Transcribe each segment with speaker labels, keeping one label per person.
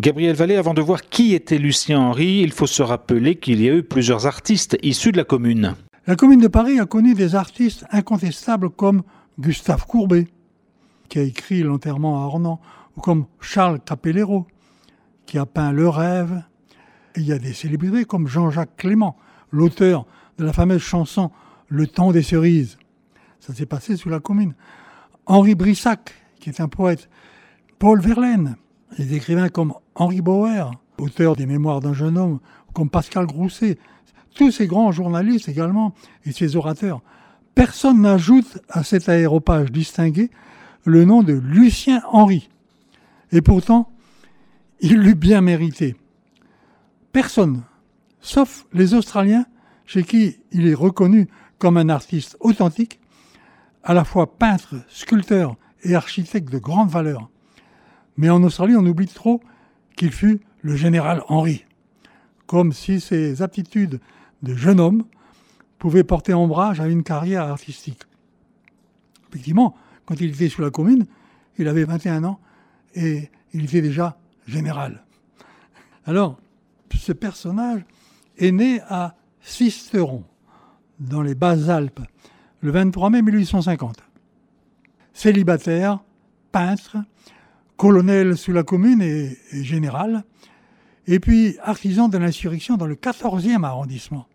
Speaker 1: Gabriel Vallée, avant de voir qui était Lucien Henry, il faut se rappeler qu'il y a eu plusieurs artistes issus de la commune.
Speaker 2: La commune de Paris a connu des artistes incontestables comme Gustave Courbet, qui a écrit l'enterrement à Ornans, ou comme Charles Capellero, qui a peint Le Rêve. Et il y a des célébrités comme Jean-Jacques Clément, l'auteur de la fameuse chanson Le temps des cerises. Ça s'est passé sous la commune. Henri Brissac, qui est un poète. Paul Verlaine, des écrivains comme Henri Bauer, auteur des Mémoires d'un jeune homme, comme Pascal Grousset. Tous ces grands journalistes également, et ces orateurs. Personne n'ajoute à cet aéropage distingué le nom de Lucien Henry. Et pourtant, il l'eût bien mérité. Personne, sauf les Australiens, chez qui il est reconnu comme un artiste authentique, à la fois peintre, sculpteur et architecte de grande valeur. Mais en Australie, on oublie trop qu'il fut le général Henry. Comme si ses aptitudes de jeune homme pouvaient porter ombrage à une carrière artistique. Effectivement, quand il était sous la commune, il avait 21 ans et il était déjà général. Alors, ce personnage est né à Sisteron, dans les Basses-Alpes, le 23 mai 1850. Célibataire, peintre, colonel sous la commune et général, et puis artisan de l'insurrection dans le 14e arrondissement.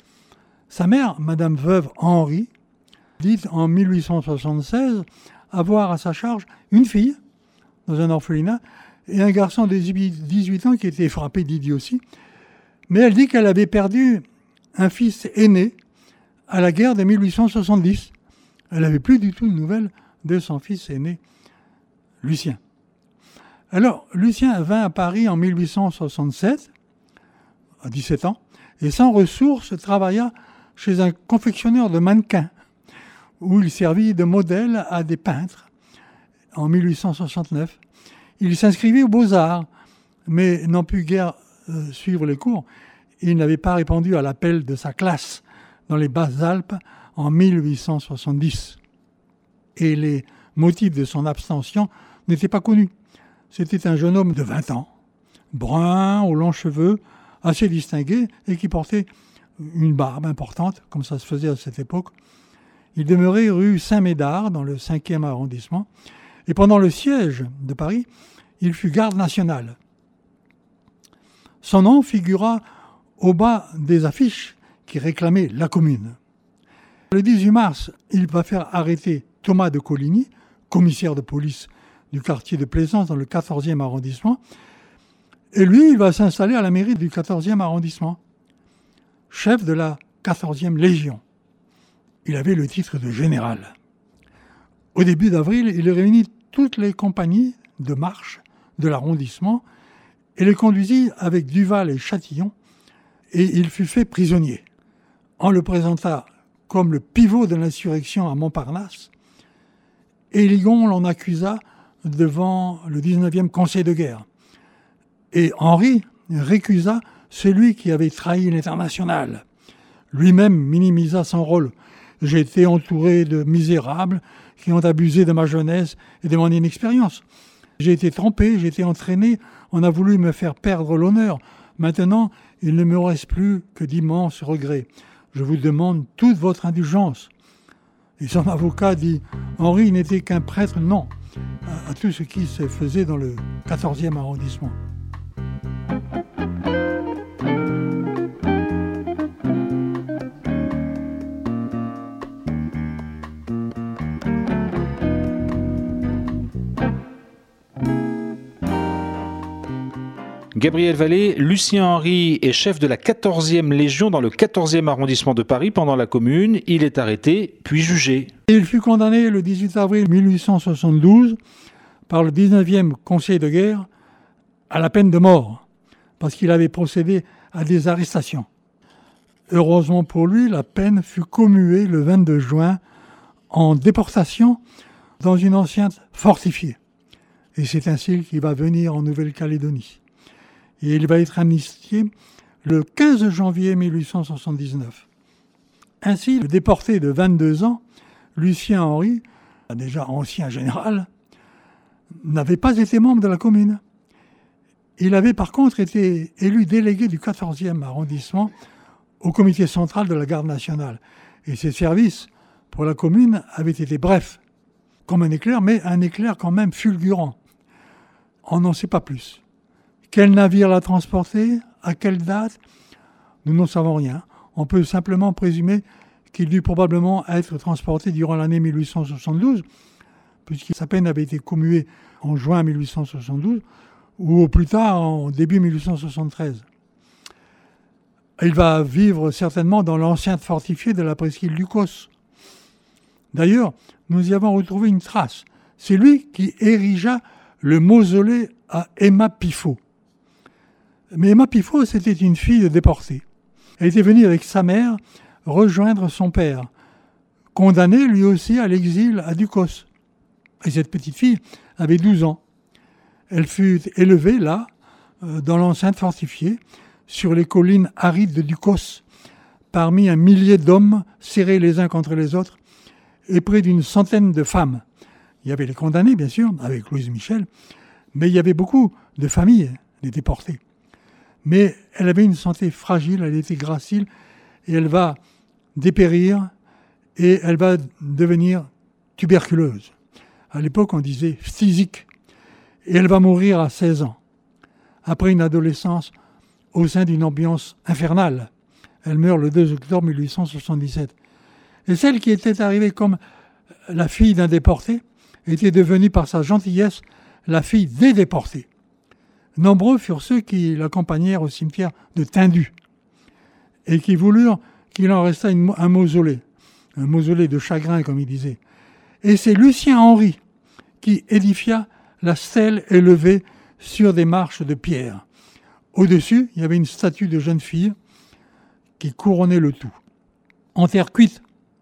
Speaker 2: Sa mère, Madame Veuve Henry, dit en 1876 avoir à sa charge une fille dans un orphelinat et un garçon de 18 ans qui était frappé d'idiotie. Mais elle dit qu'elle avait perdu un fils aîné à la guerre de 1870. Elle n'avait plus du tout de nouvelles de son fils aîné, Lucien. Alors, Lucien vint à Paris en 1867, à 17 ans, et sans ressources travailla chez un confectionneur de mannequins, où il servit de modèle à des peintres en 1869. Il s'inscrivit aux Beaux-Arts, mais n'en put guère suivre les cours. Il n'avait pas répondu à l'appel de sa classe dans les Basses-Alpes en 1870. Et les motifs de son abstention n'étaient pas connus. C'était un jeune homme de 20 ans, brun, aux longs cheveux, assez distingué et qui portait une barbe importante, comme ça se faisait à cette époque. Il demeurait rue Saint-Médard, dans le 5e arrondissement. Et pendant le siège de Paris, il fut garde national. Son nom figura au bas des affiches qui réclamaient la commune. Le 18 mars, il va faire arrêter Thomas de Coligny, commissaire de police du quartier de Plaisance dans le 14e arrondissement. Et lui, il va s'installer à la mairie du 14e arrondissement, chef de la 14e Légion. Il avait le titre de général. Au début d'avril, il réunit toutes les compagnies de marche de l'arrondissement et les conduisit avec Duval et Châtillon, et il fut fait prisonnier. On le présenta comme le pivot de l'insurrection à Montparnasse, et Ligon l'en accusa devant le 19e Conseil de guerre. Et Henry récusa celui qui avait trahi l'Internationale. Lui-même minimisa son rôle. J'ai été entouré de misérables qui ont abusé de ma jeunesse et de mon inexpérience. J'ai été trompé, j'ai été entraîné, on a voulu me faire perdre l'honneur. Maintenant, il ne me reste plus que d'immenses regrets. Je vous demande toute votre indulgence. Et son avocat dit « Henry n'était qu'un prêtre, non », à tout ce qui se faisait dans le 14e arrondissement.
Speaker 1: Gabriel Vallée, Lucien Henry est chef de la 14e Légion dans le 14e arrondissement de Paris pendant la Commune. Il est arrêté, puis jugé.
Speaker 2: Il fut condamné le 18 avril 1872 par le 19e Conseil de guerre à la peine de mort, parce qu'il avait procédé à des arrestations. Heureusement pour lui, la peine fut commuée le 22 juin en déportation dans une enceinte fortifiée. Et c'est ainsi qu'il va venir en Nouvelle-Calédonie. Et il va être amnistié le 15 janvier 1879. Ainsi, le déporté de 22 ans, Lucien Henry, déjà ancien général, n'avait pas été membre de la Commune. Il avait par contre été élu délégué du 14e arrondissement au comité central de la garde nationale. Et ses services pour la commune avaient été brefs, comme un éclair, mais un éclair quand même fulgurant. On n'en sait pas plus. Quel navire l'a transporté ? À quelle date ? Nous n'en savons rien. On peut simplement présumer qu'il dut probablement être transporté durant l'année 1872, puisque sa peine avait été commuée en juin 1872, ou au plus tard en début 1873. Il va vivre certainement dans l'enceinte fortifiée de la presqu'île du Causse. D'ailleurs, nous y avons retrouvé une trace. C'est lui qui érigea le mausolée à Emma Piffaut. Mais Emma Piffaut, c'était une fille déportée. Elle était venue avec sa mère rejoindre son père, condamné lui aussi à l'exil à Ducos. Et cette petite fille avait 12 ans. Elle fut élevée là, dans l'enceinte fortifiée, sur les collines arides de Ducos, parmi un millier d'hommes serrés les uns contre les autres, et près d'une centaine de femmes. Il y avait les condamnés, bien sûr, avec Louise Michel, mais il y avait beaucoup de familles, des déportés. Mais elle avait une santé fragile, elle était gracile, et elle va dépérir, et elle va devenir tuberculeuse. À l'époque, on disait phtisique. Et elle va mourir à 16 ans, après une adolescence au sein d'une ambiance infernale. Elle meurt le 2 octobre 1877. Et celle qui était arrivée comme la fille d'un déporté était devenue par sa gentillesse la fille des déportés. Nombreux furent ceux qui l'accompagnèrent au cimetière de Tindu et qui voulurent qu'il en restât un mausolée de chagrin, comme il disait. Et c'est Lucien Henry qui édifia la stèle élevée sur des marches de pierre. Au-dessus, il y avait une statue de jeune fille qui couronnait le tout. En terre cuite,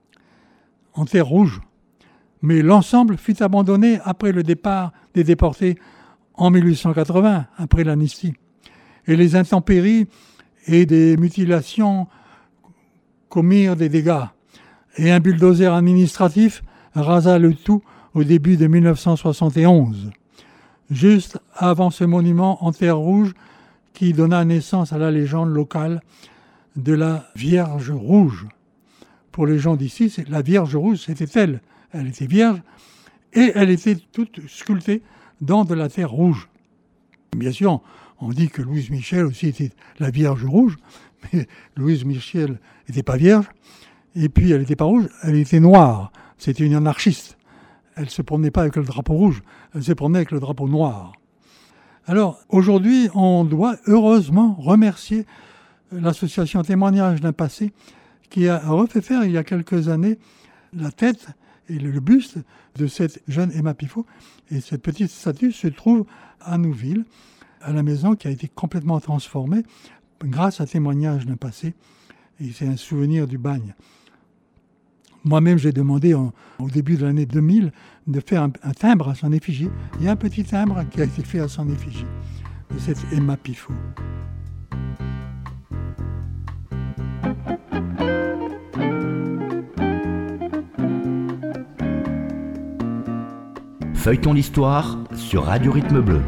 Speaker 2: en terre rouge. Mais l'ensemble fut abandonné après le départ des déportés en 1880, après l'amnistie. Et les intempéries et des mutilations commirent des dégâts. Et un bulldozer administratif rasa le tout au début de 1971, juste avant ce monument en terre rouge qui donna naissance à la légende locale de la Vierge Rouge. Pour les gens d'ici, la Vierge Rouge, c'était elle. Elle était vierge et elle était toute sculptée dans de la terre rouge. Bien sûr, on dit que Louise Michel aussi était la Vierge Rouge, mais Louise Michel n'était pas vierge, et puis elle n'était pas rouge, elle était noire. C'était une anarchiste. Elle ne se promenait pas avec le drapeau rouge, elle se promenait avec le drapeau noir. Alors, aujourd'hui, on doit heureusement remercier l'association Témoignage d'un passé qui a refait faire il y a quelques années la tête et le buste de cette jeune Emma Piffaut. Et cette petite statue se trouve à Nouville, à la maison qui a été complètement transformée grâce à Témoignage d'un passé. Et c'est un souvenir du bagne. Moi-même, j'ai demandé au début de l'année 2000 de faire un timbre à son effigie. Il y a un petit timbre qui a été fait à son effigie de cette Emma Piffaut.
Speaker 3: Feuilleton l'histoire sur Radio Rythme Bleu.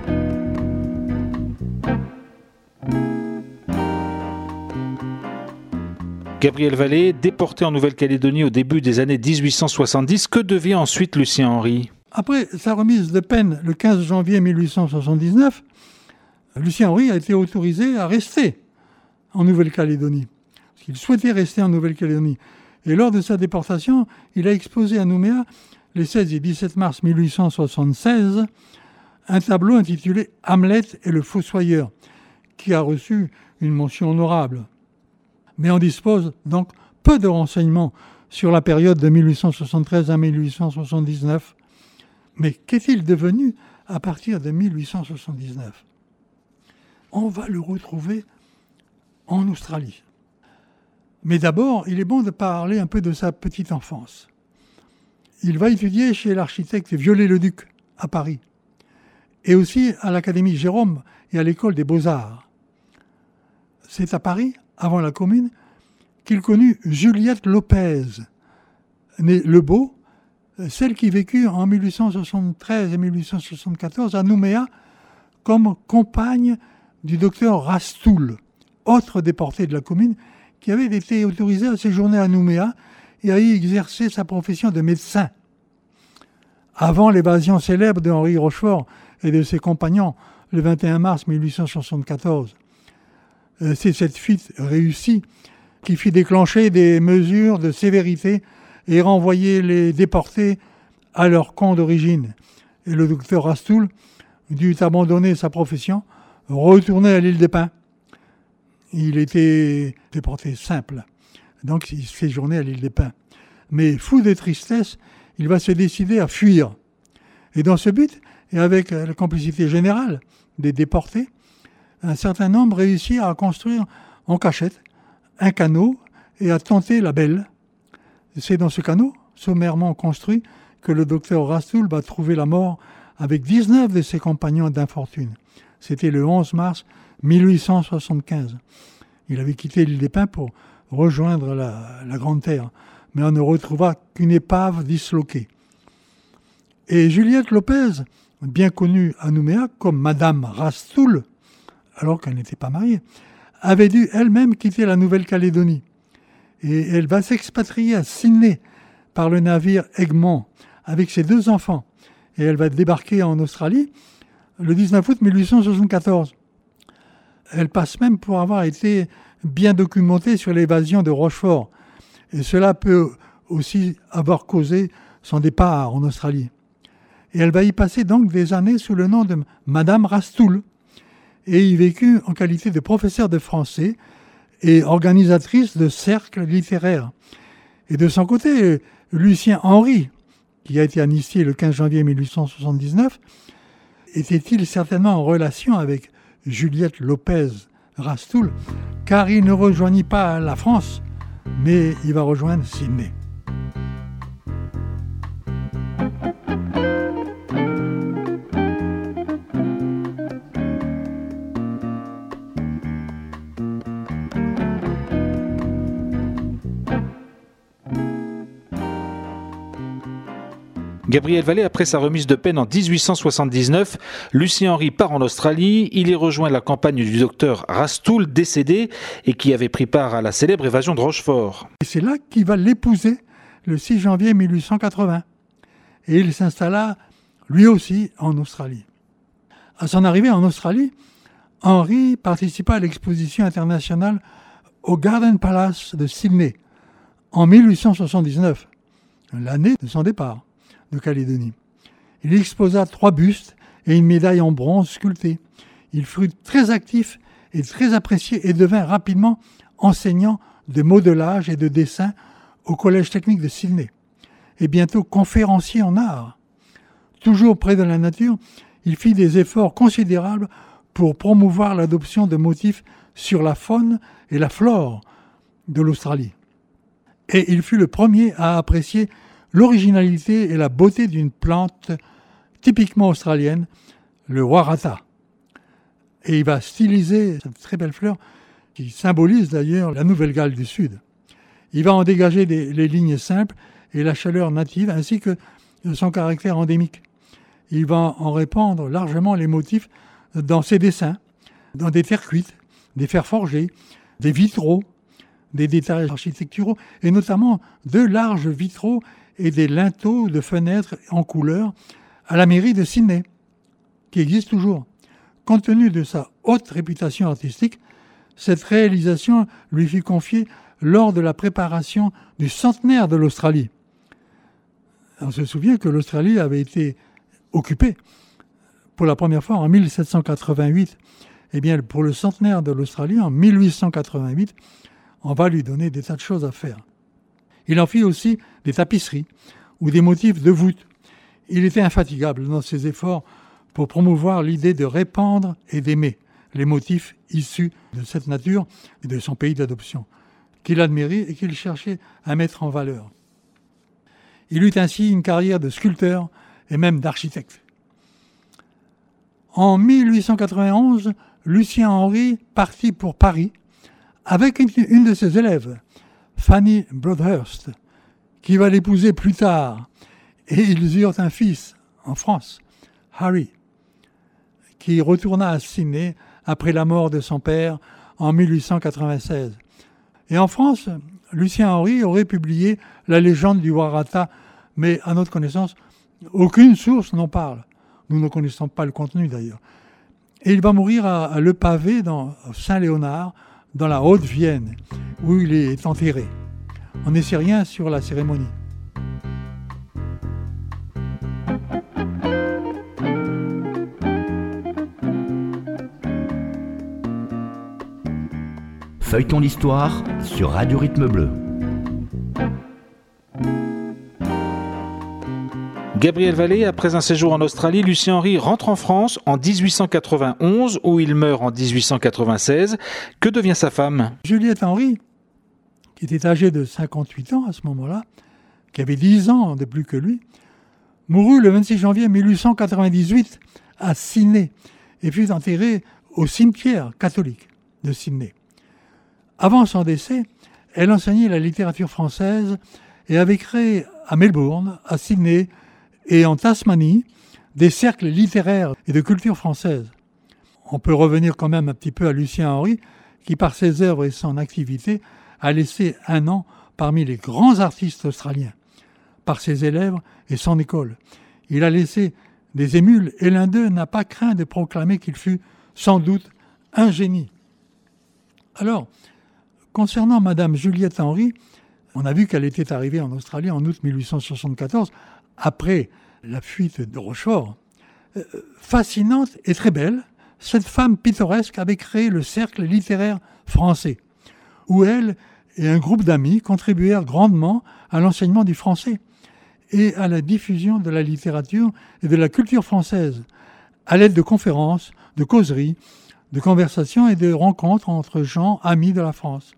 Speaker 1: Gabriel Vallée, déporté en Nouvelle-Calédonie au début des années 1870, que devient ensuite Lucien Henry ?
Speaker 2: Après sa remise de peine le 15 janvier 1879, Lucien Henry a été autorisé à rester en Nouvelle-Calédonie. Parce qu'il souhaitait rester en Nouvelle-Calédonie. Et lors de sa déportation, il a exposé à Nouméa, les 16 et 17 mars 1876, un tableau intitulé « Hamlet et le Fossoyeur », qui a reçu une mention honorable. Mais on dispose donc peu de renseignements sur la période de 1873 à 1879. Mais qu'est-il devenu à partir de 1879 ? On va le retrouver en Australie. Mais d'abord, il est bon de parler un peu de sa petite enfance. Il va étudier chez l'architecte Viollet-le-Duc à Paris, et aussi à l'Académie Jérôme et à l'École des Beaux-Arts. C'est à Paris, avant la Commune, qu'il connut Juliette Lopez, née Lebeau, celle qui vécut en 1873 et 1874 à Nouméa comme compagne du docteur Rastoul, autre déporté de la commune, qui avait été autorisé à séjourner à Nouméa et à y exercer sa profession de médecin. Avant l'évasion célèbre de Henri Rochefort et de ses compagnons le 21 mars 1874. C'est cette fuite réussie qui fit déclencher des mesures de sévérité et renvoyer les déportés à leur camp d'origine. Et le docteur Rastoul dut abandonner sa profession, retourner à l'île des Pins. Il était déporté simple, donc il séjournait à l'île des Pins. Mais fou de tristesse, il va se décider à fuir. Et dans ce but, et avec la complicité générale des déportés, un certain nombre réussirent à construire en cachette un canot et à tenter la belle. C'est dans ce canot, sommairement construit, que le docteur Rastoul va trouver la mort avec 19 de ses compagnons d'infortune. C'était le 11 mars 1875. Il avait quitté l'île des Pins pour rejoindre la Grande Terre, mais on ne retrouva qu'une épave disloquée. Et Juliette Lopez, bien connue à Nouméa comme Madame Rastoul, alors qu'elle n'était pas mariée, avait dû elle-même quitter la Nouvelle-Calédonie. Et elle va s'expatrier à Sydney par le navire Egmont avec ses 2 enfants. Et elle va débarquer en Australie le 19 août 1874. Elle passe même pour avoir été bien documentée sur l'évasion de Rochefort. Et cela peut aussi avoir causé son départ en Australie. Et elle va y passer donc des années sous le nom de Madame Rastoul. Et y vécut en qualité de professeure de français et organisatrice de cercles littéraires. Et de son côté, Lucien Henry, qui a été amnistié le 15 janvier 1879, était-il certainement en relation avec Juliette Lopez Rastoul, car il ne rejoignit pas la France, mais il va rejoindre Sydney.
Speaker 1: Gabriel Vallée, après sa remise de peine en 1879, Lucien Henry part en Australie. Il y rejoint la campagne du docteur Rastoul, décédé, et qui avait pris part à la célèbre évasion de Rochefort.
Speaker 2: Et c'est là qu'il va l'épouser le 6 janvier 1880. Et il s'installa lui aussi en Australie. À son arrivée en Australie, Henry participa à l'exposition internationale au Garden Palace de Sydney en 1879, l'année de son départ de Calédonie. Il exposa 3 bustes et une médaille en bronze sculptée. Il fut très actif et très apprécié et devint rapidement enseignant de modelage et de dessin au Collège technique de Sydney et bientôt conférencier en art. Toujours près de la nature, il fit des efforts considérables pour promouvoir l'adoption de motifs sur la faune et la flore de l'Australie. Et il fut le premier à apprécier l'originalité et la beauté d'une plante typiquement australienne, le waratah. Et il va styliser cette très belle fleur qui symbolise d'ailleurs la Nouvelle-Galles du Sud. Il va en dégager les lignes simples et la chaleur native ainsi que son caractère endémique. Il va en répandre largement les motifs dans ses dessins, dans des terres cuites, des fers forgés, des vitraux, des détails architecturaux et notamment de larges vitraux et des linteaux de fenêtres en couleur à la mairie de Sydney, qui existe toujours. Compte tenu de sa haute réputation artistique, cette réalisation lui fut confiée lors de la préparation du centenaire de l'Australie. On se souvient que l'Australie avait été occupée pour la première fois en 1788. Eh bien, pour le centenaire de l'Australie, en 1888, on va lui donner des tas de choses à faire. Il en fit aussi des tapisseries ou des motifs de voûte. Il était infatigable dans ses efforts pour promouvoir l'idée de répandre et d'aimer les motifs issus de cette nature et de son pays d'adoption, qu'il admirait et qu'il cherchait à mettre en valeur. Il eut ainsi une carrière de sculpteur et même d'architecte. En 1891, Lucien Henry partit pour Paris avec une de ses élèves, Fanny Broadhurst, qui va l'épouser plus tard. Et ils eurent un fils en France, Harry, qui retourna à Sydney après la mort de son père en 1896. Et en France, Lucien Henry aurait publié La légende du Waratah, mais à notre connaissance, aucune source n'en parle. Nous ne connaissons pas le contenu d'ailleurs. Et il va mourir à Le Pavé, dans Saint-Léonard, dans la Haute-Vienne, où il est enterré. On ne sait rien sur la cérémonie.
Speaker 3: Feuilleton l'histoire sur Radio Rythme Bleu.
Speaker 1: Gabriel Vallée, après un séjour en Australie, Lucien Henry rentre en France en 1891, où il meurt en 1896. Que devient sa femme ?
Speaker 2: Juliette Henry, qui était âgée de 58 ans à ce moment-là, qui avait 10 ans de plus que lui, mourut le 26 janvier 1898 à Sydney et fut enterrée au cimetière catholique de Sydney. Avant son décès, elle enseignait la littérature française et avait créé à Melbourne, à Sydney et en Tasmanie des cercles littéraires et de culture française. On peut revenir quand même un petit peu à Lucien Henry, qui par ses œuvres et son activité a laissé un nom parmi les grands artistes australiens, par ses élèves et son école. Il a laissé des émules et l'un d'eux n'a pas craint de proclamer qu'il fut sans doute un génie. Alors, concernant Madame Juliette Henry, on a vu qu'elle était arrivée en Australie en août 1874, après la fuite de Rochefort. Fascinante et très belle, cette femme pittoresque avait créé le Cercle littéraire français, où elle et un groupe d'amis contribuèrent grandement à l'enseignement du français et à la diffusion de la littérature et de la culture française, à l'aide de conférences, de causeries, de conversations et de rencontres entre gens amis de la France.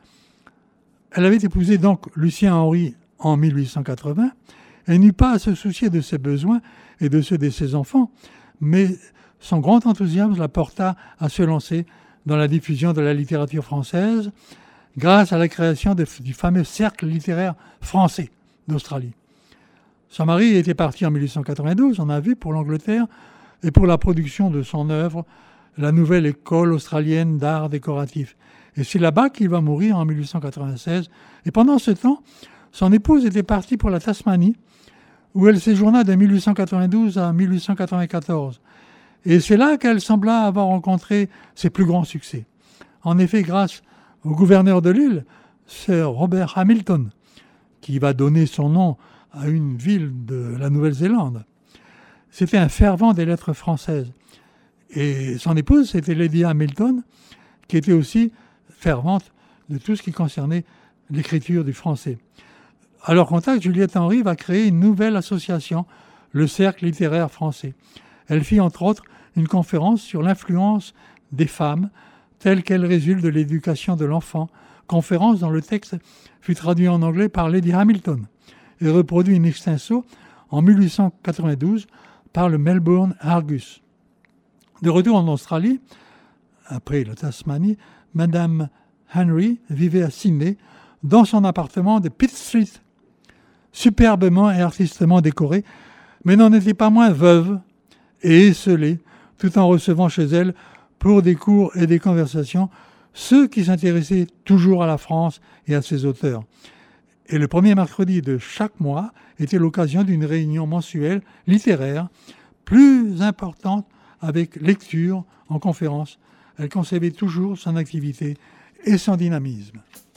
Speaker 2: Elle avait épousé donc Lucien Henry en 1880. Elle n'eut pas à se soucier de ses besoins et de ceux de ses enfants, mais son grand enthousiasme la porta à se lancer dans la diffusion de la littérature française grâce à la création du fameux Cercle littéraire français d'Australie. Son mari était parti en 1892, on a vu, pour l'Angleterre et pour la production de son œuvre, la nouvelle école australienne d'art décoratif. Et c'est là-bas qu'il va mourir en 1896. Et pendant ce temps, son épouse était partie pour la Tasmanie, où elle séjourna de 1892 à 1894. Et c'est là qu'elle sembla avoir rencontré ses plus grands succès. En effet, grâce au gouverneur de l'île, Sir Robert Hamilton, qui va donner son nom à une ville de la Nouvelle-Zélande. C'était un fervent des lettres françaises. Et son épouse, c'était Lady Hamilton, qui était aussi fervente de tout ce qui concernait l'écriture du français. À leur contact, Juliette Henry va créer une nouvelle association, le Cercle littéraire français. Elle fit entre autres une conférence sur l'influence des femmes telle qu'elle résulte de l'éducation de l'enfant, conférence dont le texte fut traduit en anglais par Lady Hamilton et reproduit in extenso en 1892 par le Melbourne Argus. De retour en Australie, après la Tasmanie, Madame Henry vivait à Sydney dans son appartement de Pitt Street, superbement et artistement décoré, mais n'en était pas moins veuve et esseulée, tout en recevant chez elle, pour des cours et des conversations, ceux qui s'intéressaient toujours à la France et à ses auteurs. Et le premier mercredi de chaque mois était l'occasion d'une réunion mensuelle littéraire, plus importante, avec lecture en conférence. Elle conservait toujours son activité et son dynamisme.